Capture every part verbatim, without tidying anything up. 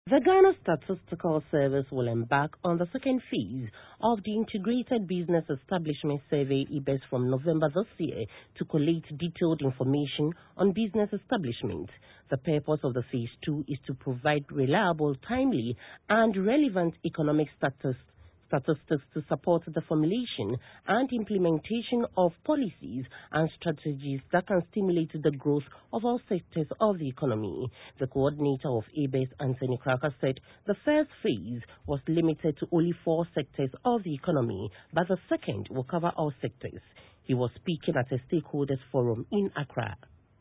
The Ghana Statistical Service will embark on the second phase of the Integrated Business Establishment Survey I B E S from November this year to collate detailed information on business establishments. The purpose of the phase two is to provide reliable, timely, and relevant economic status statistics to support the formulation and implementation of policies and strategies that can stimulate the growth of all sectors of the economy. The coordinator of I B E S, Anthony Kraka, said the first phase was limited to only four sectors of the economy, but the second will cover all sectors. He was speaking at a stakeholders forum in Accra.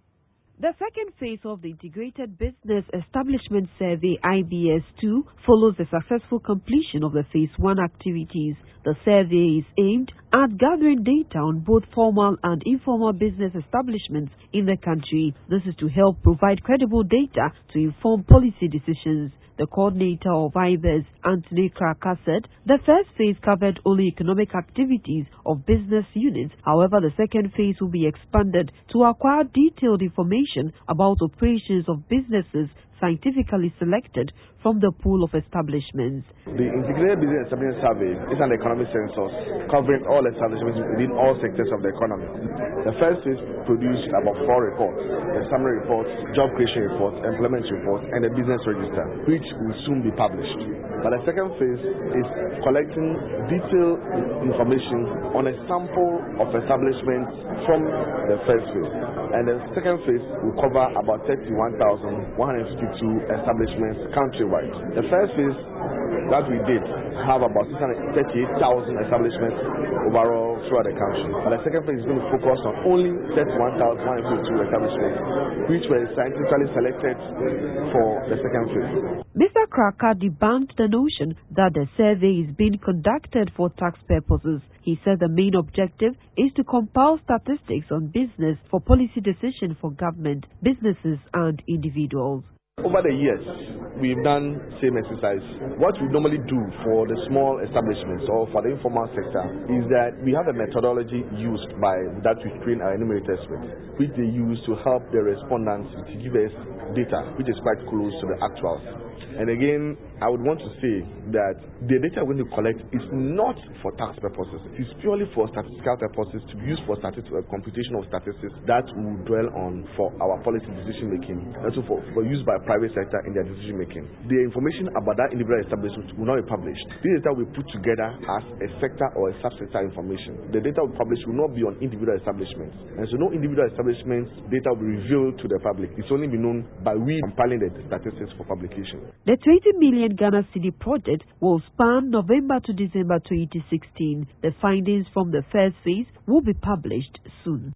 The second phase of the Integrated Business Establishment Survey I B S two follows the successful completion of the phase one activities. The survey is aimed at gathering data on both formal and informal business establishments in the country. This is to help provide credible data to inform policy decisions. The coordinator of I B E S, Anthony Kraka, said the first phase covered only economic activities of business units. However, the second phase will be expanded to acquire detailed information about operations of businesses scientifically selected from the pool of establishments. The Integrated Business Establishment Survey is an economic census covering all establishments within all sectors of the economy. The first phase produced about four reports: the summary report, job creation report, employment report, and the business register, which will soon be published. But the second phase is collecting detailed information on a sample of establishments from the first phase. And the second phase will cover about thirty-one thousand one hundred fifty-two establishments countrywide. The first phase that we did have about six hundred thirty-eight thousand establishments overall throughout the country. But the second phase is going to focus on only thirty-one thousand one hundred fifty-two establishments, which were scientifically selected for the second phase. Mister Kraka debunked the notion that the survey is being conducted for tax purposes. He said the main objective is to compile statistics on business for policy decision for government, businesses, and individuals. Over the years, we've done same exercise. What we normally do for the small establishments or for the informal sector is that we have a methodology used by that we train our enumerators with, which they use to help the respondents to give us data, which is quite close to the actuals. And again, I would want to say that the data we're going to collect is not for tax purposes. It is purely for statistical purposes, to be used for statistical computation of statistics that we will dwell on for our policy decision making, also for, for use by private sector in their decision making. The information about that individual establishment will not be published. This data we put together as a sector or a subsector information. The data we publish will not be on individual establishments, and so no individual establishments data will be revealed to the public. It's only be known by we compiling the statistics for publication. The twenty million Ghana Cedi project will span November to December twenty sixteen. The findings from the first phase will be published soon.